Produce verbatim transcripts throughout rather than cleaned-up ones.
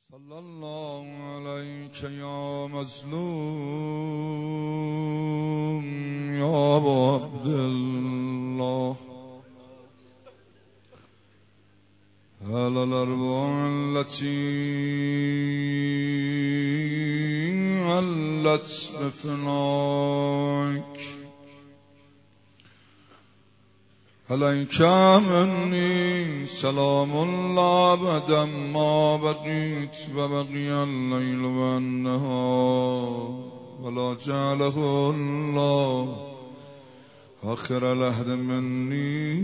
صلی الله علیک یا مظلوم یا ابا عبدالله هل الارواح التي علت بفناك عليك مني سلام الله أبدا ما بقيت وبقي الليل والنهار ولا جعله الله آخر العهد مني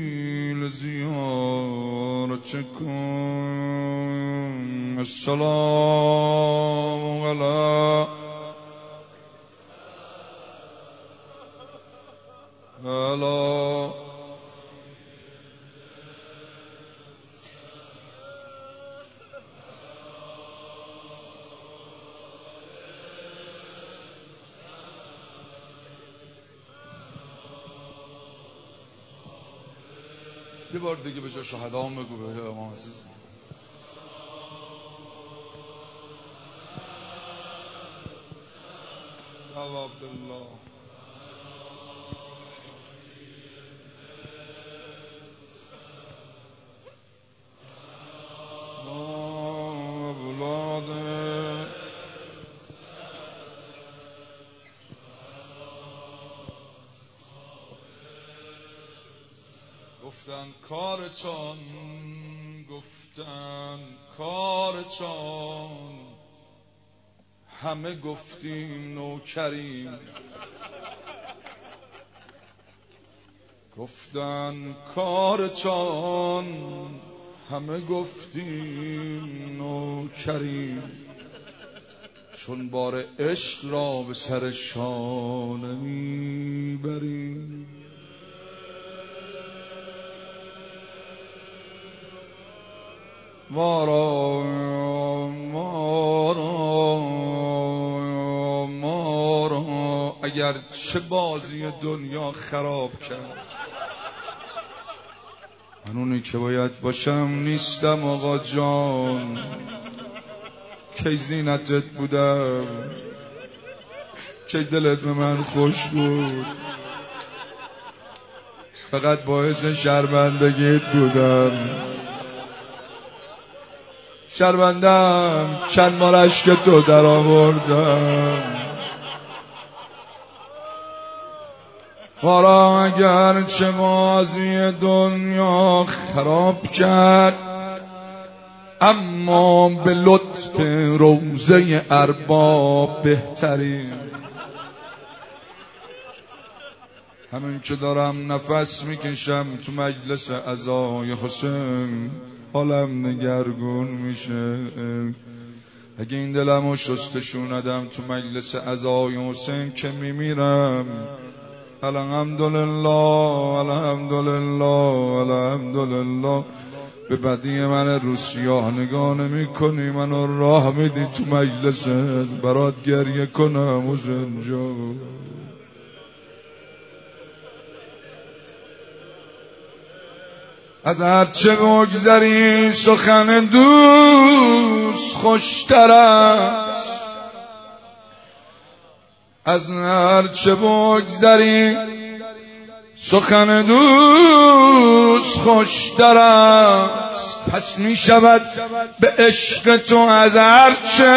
لزيارتكم السلام على على یه بار دیگه به جای شهدا هم بگو به امام عزیز ابا عبدالله گفتن کارتان گفتن کارتان همه گفتیم نوکریم گفتن کارتان همه گفتیم نوکریم چون بار عشق را به سر شانه میبریم ما را ما را ما را اگر چه بازی دنیا خراب کرد من اونی که باید باشم نیستم آقا جان کی زینتت بودم کی دلت به من خوش بود فقط باعث شرمندگیت بودم شرمندم چند مال اشک تو در آوردم ما را اگر چه ماضی دنیا خراب کرد اما به لطف روضه ارباب بهترین همین که دارم نفس میکشم تو مجلس عزای حسین حالم نگرگون میشه اگه این دلمو شستشون ندم تو مجلس عزای حسین که میمیرم الحمدلله الحمدلله الحمدلله به بدی من رو سیاه نگاه نمی کنی منو راه میدی تو مجلست برات گریه کنم حسین جان از هرچه بگذری سخن دوست خوشتر است از هرچه بگذری سخن دوست خوشتر است پس می شود به عشق تو از هرچه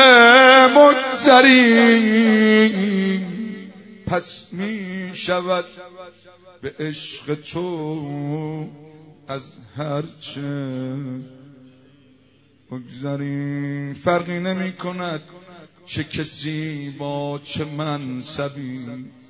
بگذری پس می شود به عشق تو از هرچه بگذری فرقی نمی کند چه کسی با چه منصبی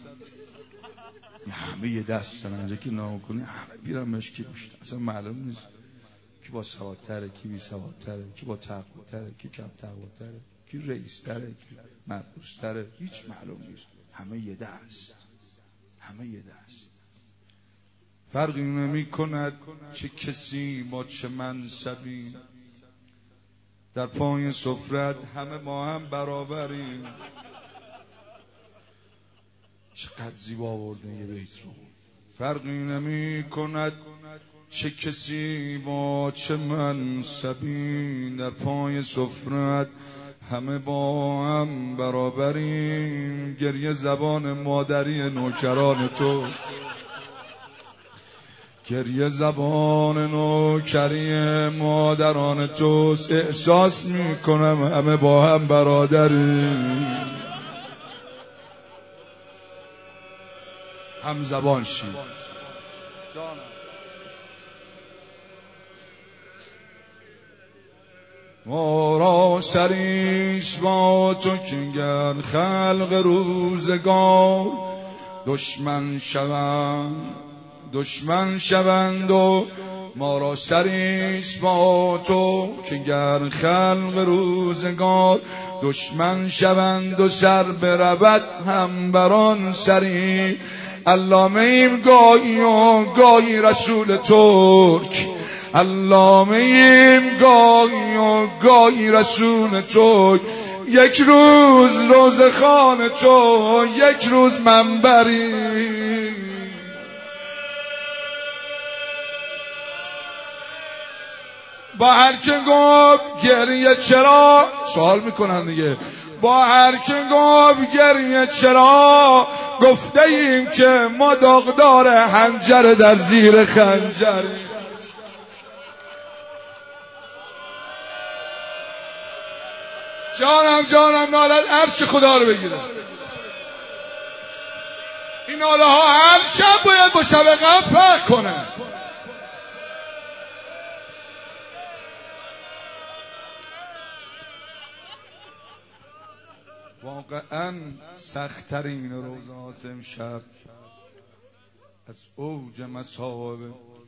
همه یه دست سننجه که نام کنی همه بیرم مشکی بشت اصلا معلوم نیست کی با سوادتره کی بی سوادتره کی با تقواتره کی کم تقواتره کی رئیستره کی مرقوستره هیچ معلوم نیست همه یه دست همه یه دست فرقی نمی کند چه کسی با چه منصبی در پای سفرت همه ما هم برابریم چقدر زیبا آورده یه بیت رو فرقی نمی کند چه کسی با چه منصبی در پای سفرت همه با هم برابریم. گریه زبان مادری نوکران توست، گریه زبان نوکری مادران توست. احساس میکنم همه با هم برادریم، هم زبان شید. ما را سریش با تو که گر خلق روزگار دشمن شوند دشمن شوند و ما را سریش با تو که گر خلق روزگار دشمن شوند و سر برود هم بران سری. علامه ایم گاهی و گاهی رسول ترک، علامه ایم گاهی و گاهی رسول ترک. یک روز روزخان تو، یک روز منبری. با هر که گفت گریه چرا، سوال میکنن دیگه، با هر که گفت گریه چرا گفته ایم که ما داغدار حنجر در زیر خنجر. جانم جانم نالت عرش خدا رو بگیره. این ناله ها هر شب باید با شب غم پخ کنه. واقعا سخت‌ترین روزات امشب از اوج مصائب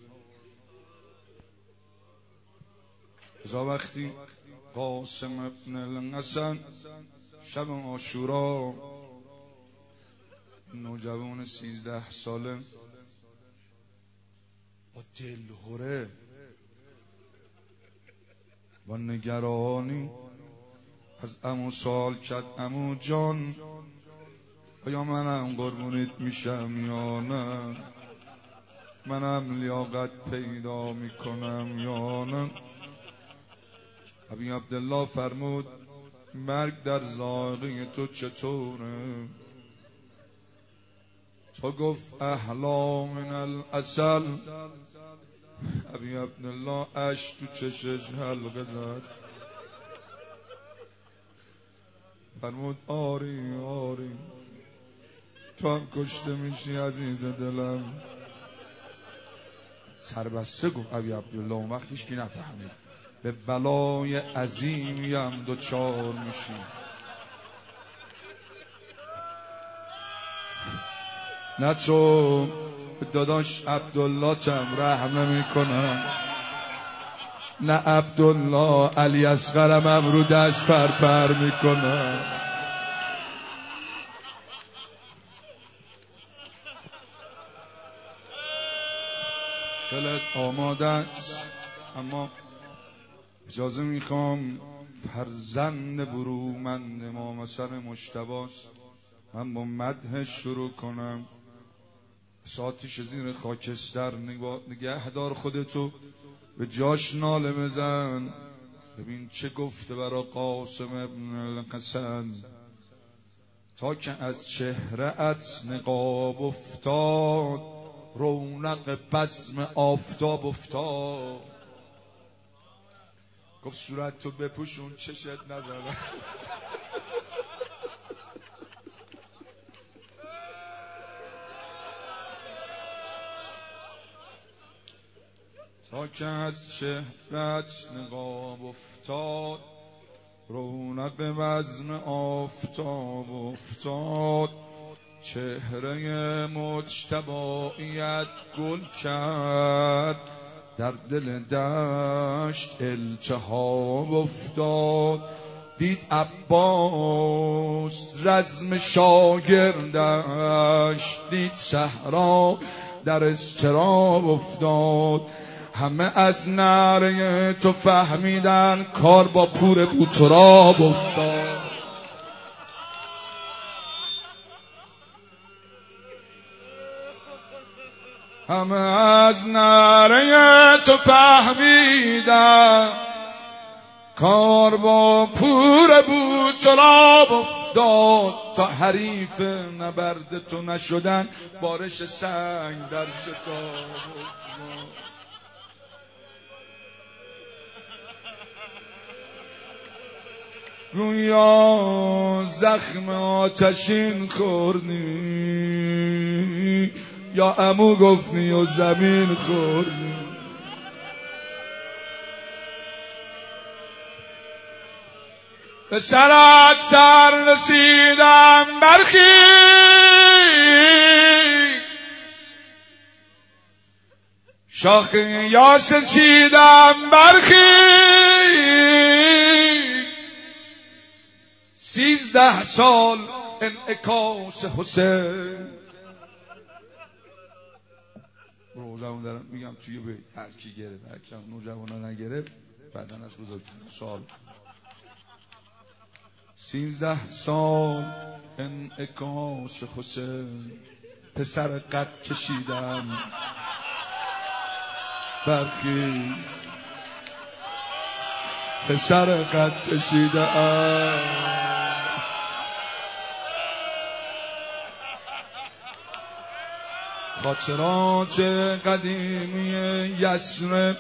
ازا وقتی قاسم ابن الحسن شب عاشورا نوجوان سیزده ساله با دلهره با نگرانی از عمو سوال کرد عمو جان آیا منم قربونت میشم یا نه، منم لیاقت پیدا میکنم یا نه. ابی عبدالله فرمود مرگ در ذائقه تو چطوره؟ تو گفت احلا من العسل. ابی عبدالله اش تو چشش حلقه زد، فرمود آری آری تو هم کشته میشی عزیز دلم. سربسته گفت ابی عبدالله اون وقت هیچ کی نفهمید به بلای عظیمیم دوچار میشی. نه چون داداش عبدالله تم رحم نمی کنم، نه عبدالله علی اصغرم هم رو دست پر پر می کنم. دلت آماده است، اما اجازه میخوام فرزند برومند امام حسن مجتباست، من با مدحش شروع کنم. ساتیش زیر خاکستر نگه دار خودتو، به جاش ناله بزن. ببین چه گفته برا قاسم ابن الحسن. تا که از چهره‌ات نقاب افتاد رونق بزم آفتاب افتاد. گفت صورت تو بپوشون چشت نزنه. تا که از چهرت نقاب افتاد رونق بزم آفتاب افتاد. چهره مجتباییت گل کرد در دل دشت التهاب افتاد. دید عباس رزم شاگردش، دید صحرا در اضطراب افتاد. همه از نعره تو فهمیدن کار با پور بوتراب افتاد. همه از نعره تو فهمیدم، کار با پور بود چلاب افتاد، تا حریف نبرد تو نشدن بارش سنگ در شتاب افتاد. گویا زخم آتشین خوردی، یا عمو گفتی و زمین خوردی. به سرت سر رسیدم برخیز، شاخ یاسین چیدم برخیز. سیزده سال انعکاس حسین. روزمون دارم میگم توی بیت هر کی گرفت هر کی نوجوانا نگرفت بعداً از بزرگترین سال. سیزده سال انعکاس حسین، پسر قد کشیدم برخیز، پسر قد کشیدم. خاطرات قدیمی یسرب،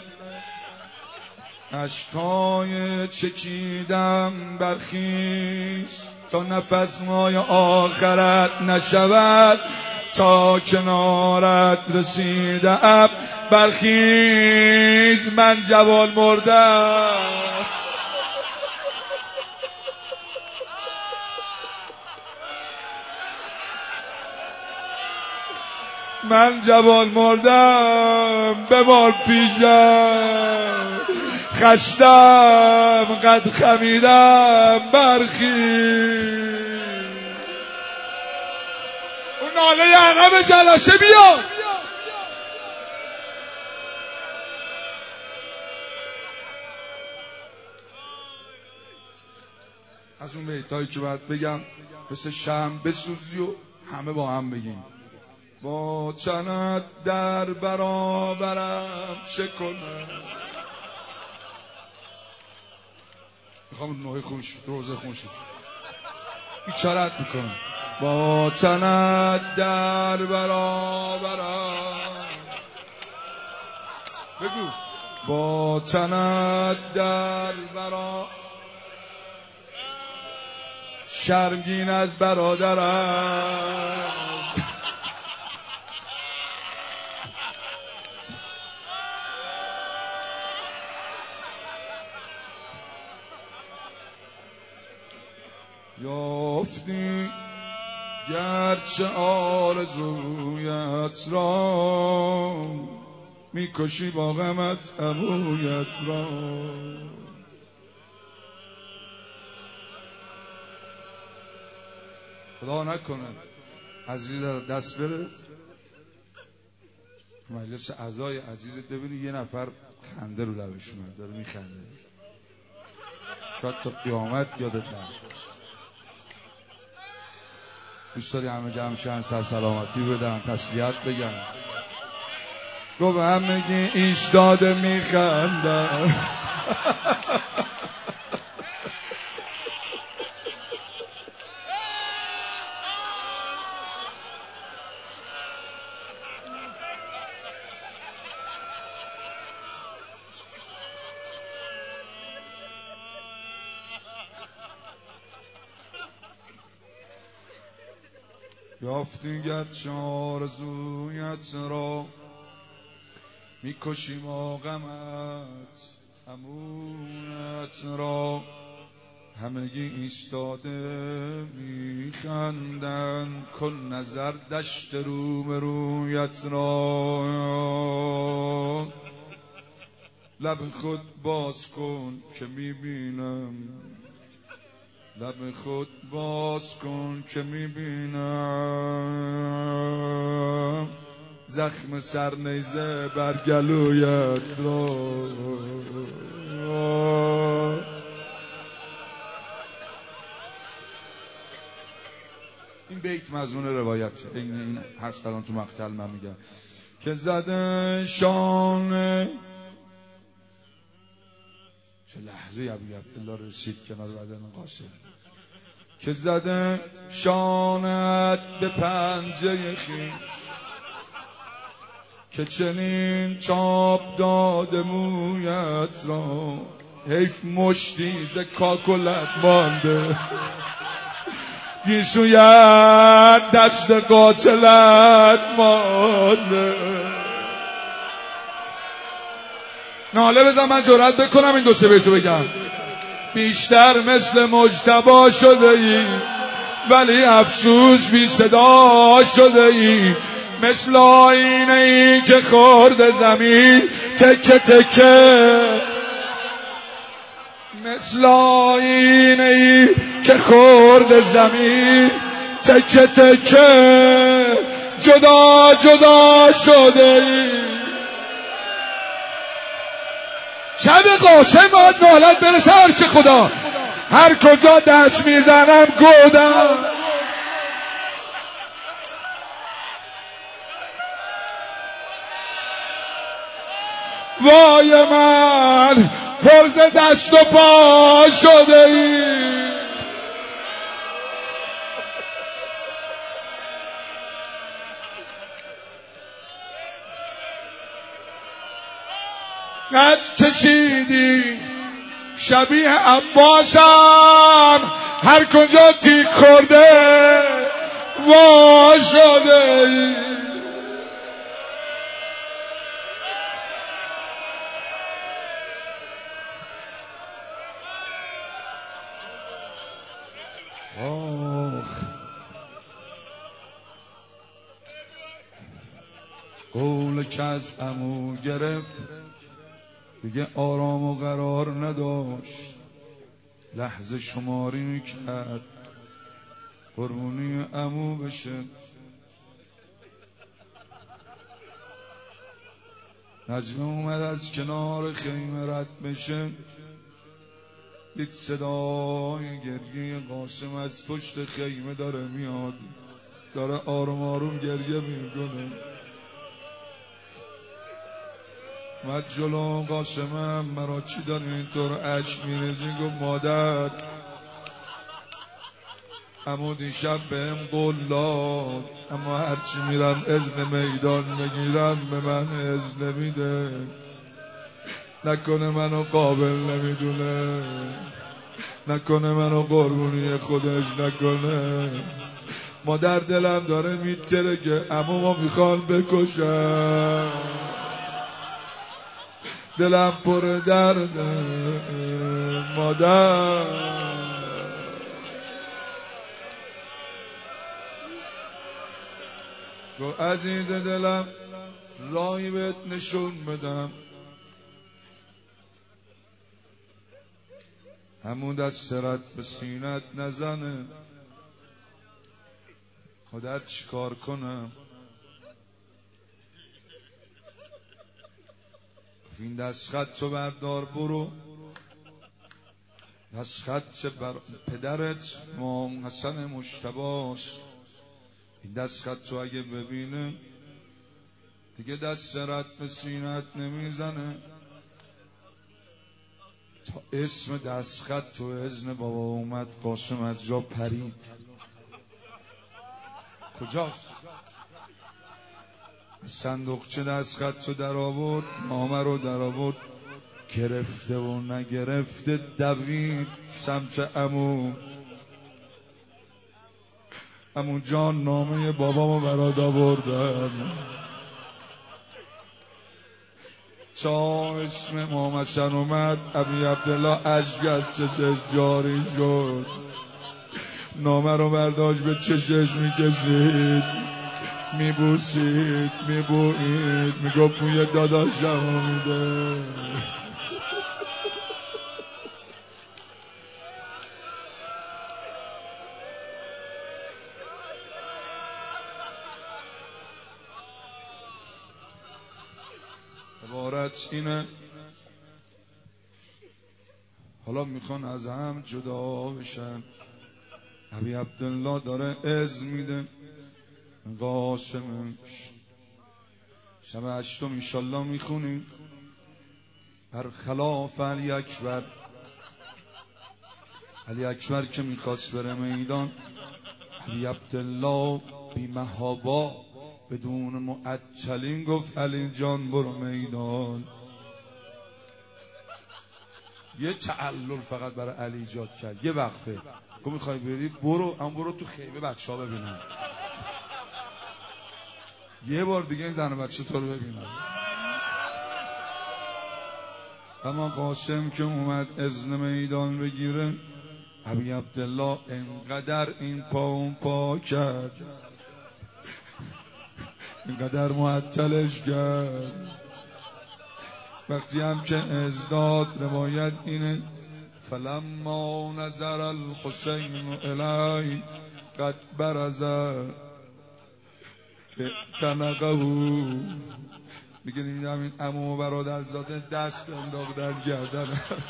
اشکای چکیدم برخیز، تا نفس مای آخرت نشود، تا کنارت رسیدم برخیز. من جوان مردم، من جوان مردم، بمال پیشم، خشتم قد خمیدم برخیز. اون ناله عقب جلسه بیاد. از اون بیتایی که باید بگم مثل شمع بسوزی و همه با هم بگیم. با چنت در برابرم چه کنم. میخوام نوحه خون شد، روزه خون شد، بیچارت میکنم. با چنت در برابرم، بگو. با چنت در برابرم، شرمگین از برادرم. یافتی گرچه آرزویت را، میکشی با غمت عمویت را. خدا نکنه عزیز دست بره مجلس اعضای عزیزت ببینی یه نفر خنده رو لبش اومد داره میخنده، شاید تا قیامت یادت نره. دوست داری همه جمع شن، سر سلامتی بدن، تسلیت بگن. گفت همگی ایستاده میخندن. یافتی گرچه آرزویت را، میکشی ما غمت عمویت را. همگی ایستاده میخندن، کن نظر دشت روم رویت را. لب خود باز کن که میبینم، لب خود باز کن که میبینم، زخم سرنیزه بر گلویت را. این بیت مضمون روایت این این هست الان تو مقتل من میگم. که زده شانه. چه لحظه ابی عبدالله رسید کنار بدن قاسم که زده شانت به پنجه خویش که چنین چاپ داده مویت را حیف مشتی ز کاکلت مانده گیسویت دست قاتلت مانده. ناله بزن من جرأت بکنم این دو سه بیتو بگم. بیشتر مثل مجتبی شده ای ولی افسوس بی صدا شده ای، مثل آینه ای که خورده زمین تکه تکه، مثل آینه ای که خورده زمین تکه تکه، جدا جدا شده ای. شب قاسم باید نالت برسه عرش خدا، هر کجا دست میزنم گودم. وای من پرز دست و پا شده ای. قد کشیدی شبیه عباسم، هر کجا تیک خورده وا شده ای. قول که از عمو گرفت دیگه آرام و قرار نداشت، لحظه شماری میکرد قربونی عمو بشه. نجمه اومد از کنار خیمه رد بشه، دید صدای گریه قاسم از پشت خیمه داره میاد، داره آروم آروم گریه میکنه. من جلو قاسمم مرا چی داری اینطور عشق میریزی؟ گفت مادر عمو دیشب بهم قول داد اما هرچی میرم اذن میدان بگیرم به من اذن نمیده، نکنه منو قابل نمیدونه، نکنه منو قربونی خودش نکنه. مادر دلم داره میتره که عمومو میخوان بکشن، دلم پر درد مادر. گو عزیز دلم راهی بهت نشون بدم، همون دست سرت به سینت نزنه، خودت چی کار کنم؟ این دست خط تو بردار برو، دست خط بر پدرت امام حسن مجتباست، این دست خط تو اگه ببینه دیگه دست سرت به سینت نمیزنه. تا اسم دست خط تو اذن بابا اومد قاسم از جا پرید. کجاست؟ صندوقچه دست خط تو در آورد، نامه رو در آورد، گرفته و نگرفته دوید سمت عمو. عمو جان نامه بابامو برات آوردم. تا اسم امام حسن اومد ابی عبدالله اشک از چشش جاری شد، نامه رو برداشت به چشش میکشید، میبوسید میبوید، میگفت موی داداشمو میده. عبارت اینه حالا میخوان از هم جدا بشن، ابی عبدالله داره اذن میده قاسمش، شب هشتم انشالله میخونیم برخلاف علی اکبر. علی اکبر که میخواست بره میدان، علی عبدالله بی محابا بدون معطلین گفت علی جان برو میدان. یه تعلل فقط برای علی ایجاد کرد، یه وقفه گفت میخوای بری برو، اما برو تو خیمه بچه ها ببینن، یه بار دیگه این زن و بچه تو رو ببینن. اما قاسم که اومد اذن میدان بگیره، ابی عبدالله انقدر این پا اون پا کرد، انقدر معطلش کرد. وقتی هم که ازداد روایت اینه فلما نظر الحسین الی قد برز اعتنقه، میگه دیدم این عمو و برادرزاده دست انداخت در گردن.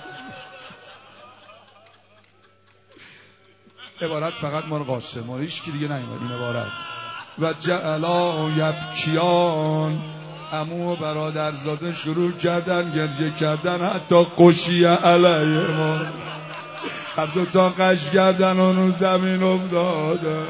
عبارت فقط مال قاسم، مال هیچ کی دیگه نمیاد این عبارت. و جعلا یبکیان، عمو و برادرزاده شروع کردن گریه کردن، حتی قشی علیه ما، هر دو تا قش کردن اونو زمین افتاده.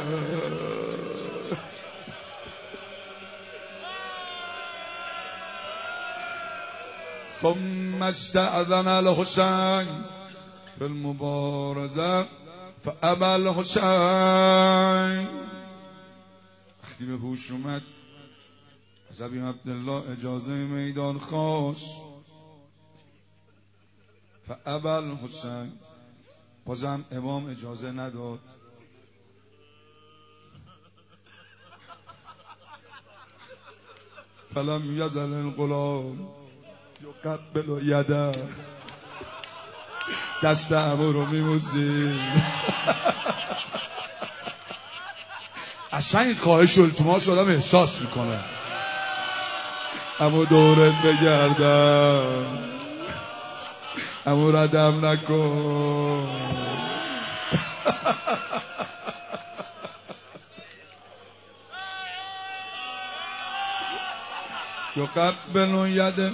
ثم استأذن الحسین فی المبارزه فابى الحسین. وقتی به هوش اومد از ابی عبدالله اجازه میدان خواست، فابى الحسین، بازم امام اجازه نداد. فلم یزل الغلام یقبل یده، دست عمو رو میموزید. اصلا این خواهش و التماس آدم احساس میکنه. عمو دورت بگردم، عمو ردم نکن. یقبل یده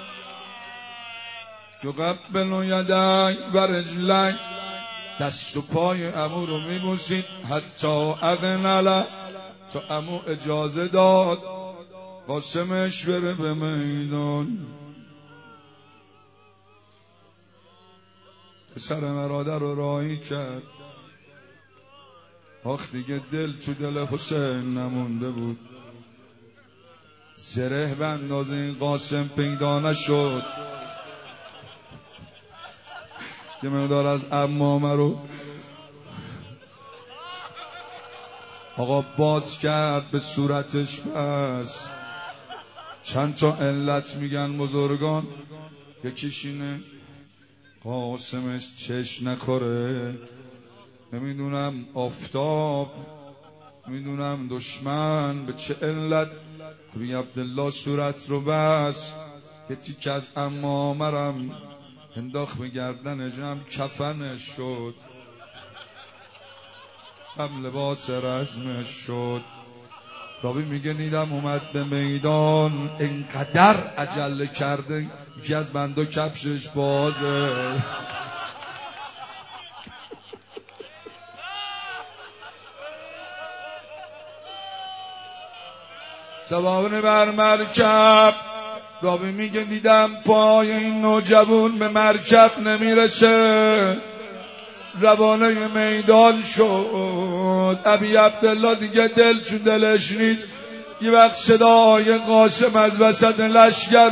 یقبل یده و رجلک، دست و پای عمو رو میبوسید. حتی اذن له، تا عمو اجازه داد قاسمش بره به میدان. پسر مرادر رو راهی کرد. آخ دیگه دل تو دل حسین نمونده بود. زره به اندازه این قاسم پیدا نشد. یه مقدار از عمامه رو آقا باز کرد به صورتش. پس چند تا علت میگن بزرگان، یکیش اینه قاسمش چشم نخوره. نمیدونم آفتاب، نمیدونم دشمن به چه علت ابی عبدالله صورت رو بس. یه تیک از عمامرم انداخت به گردنش، هم کفنش شد، هم لباس رزمش شد. راوی میگه دیدم اومد به میدان، اینقدر عجله کرده یکی از بندا کفشش بازه. سوار بر مرکب، راوی میگه دیدم پای این نوجوان به مرکب نمیرسه، روانه میدان شد. ابی عبدالله دیگه دل چون دلش نیست. یه وقت صدای قاسم از وسط لشگر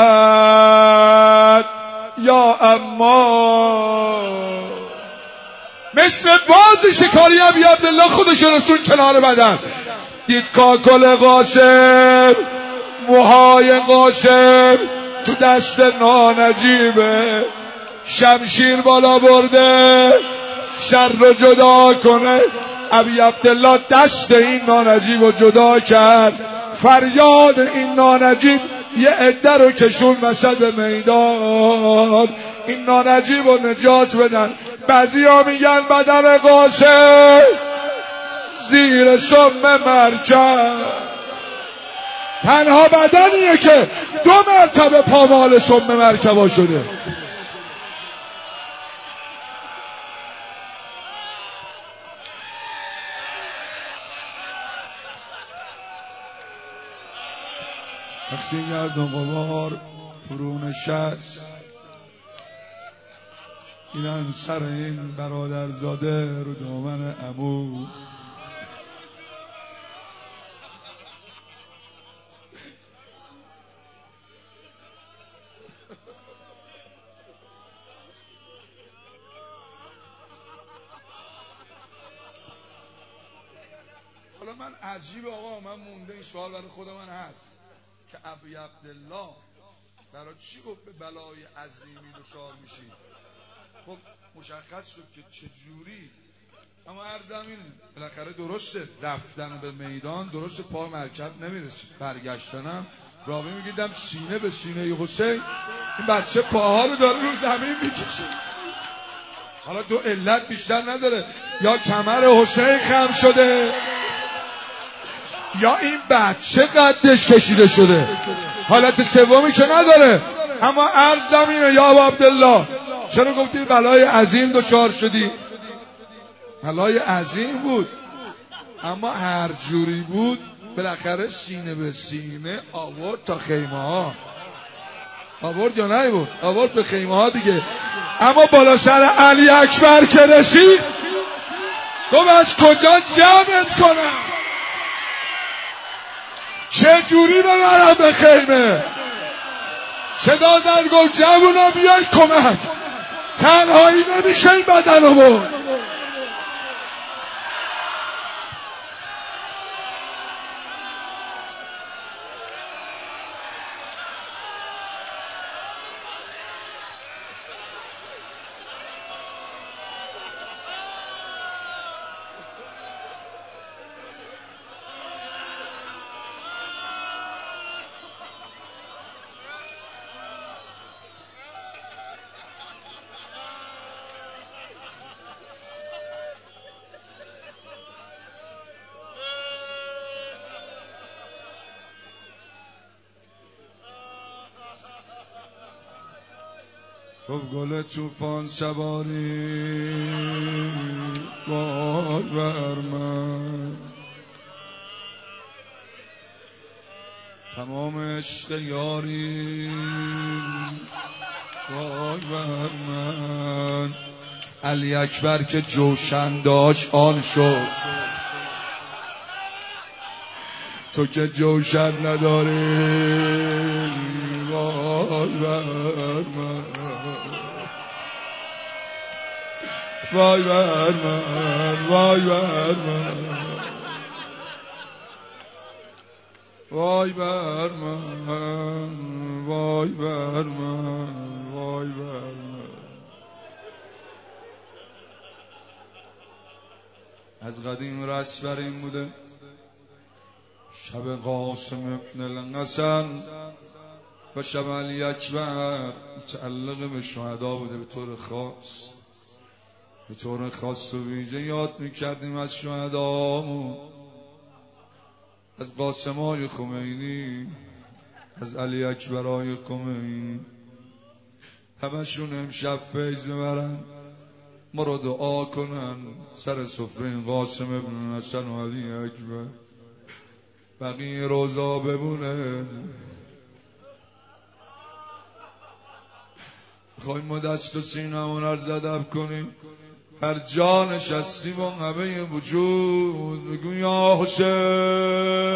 اومد، یا اما مثل باز شکاری ابی عبدالله خودش رسون کنار بدن. دید کاکل قاسم، موهای قاسم تو دست نانجیبه، شمشیر بالا برده سر رو جدا کنه. ابی عبدالله دست این نانجیب رو جدا کرد. فریاد این نانجیب یه عده رو کشون وسط میدان. این نانجیب رو نجات بدن. بعضی ها میگن بدن قاسم زیر سم مرکب تنها بدنیه که دو مرتبه پامال سم مرکبا شده. وقتی گردم غبار فرو نشست، اینن سر این برادرزاده رو دامن عمو. حالا من عجیب آقا، من مونده این سوال برای خود من هست که ابی عبدالله برای چی گفت به بلای عظیمی دچار میشی؟ خب مشخص شد که چجوری، اما هر زمینه بالاخره درسته رفتن به میدان، درسته پا مرکب نمیرسید، برگشتنم راوی میگیدم سینه به سینه حسین، این بچه پاها رو داره رو زمین میکشه. حالا دو علت بیشتر نداره، یا کمر حسین خم شده یا این بچه قدش کشیده شده، حالت سومی که نداره. اما عرض زمینه یا ابا عبدالله چرا گفتی بلای عظیم دچار شدی؟ بلای عظیم بود، اما هر جوری بود بالاخره سینه به سینه آورد تا خیمه ها. آورد یا نه بود؟ آورد به خیمه ها دیگه. اما بالا سر علی اکبر که رسید گفت از کجا جمعت کنم، چه جوری ببرم به خیمه؟ صدا زد گفت جوونا بیاید کمک، تنهایی نمیشه این بدن رو برد. گفت گل طوفان سواری وای بر من، تمام عشق یاری وای بر من. علی اکبر که جوشن داشت آن شد، تو که جوشن نداری وای بر من، وای بر من، وای بر من، وای بر من، وای بر من، وای بر من. از قدیم رسم بر این بوده شب قاسم ابن الحسن و شب علی اکبر متعلق به شهدا بوده. به طور خاص به طور خاص و ویژه یاد میکردیم از شهدامون، از قاسمای خمینی، از علی اکبرای خمینی. همشون امشب فیض ببرن، ما رو دعا کنن سر سفره قاسم ابن حسن و علی اکبر، بقیه روزا بمونه. خواهیم ما دست و سینمون رو زدب کنیم، هر جا نشستیم و همه وجود بگو یا حسین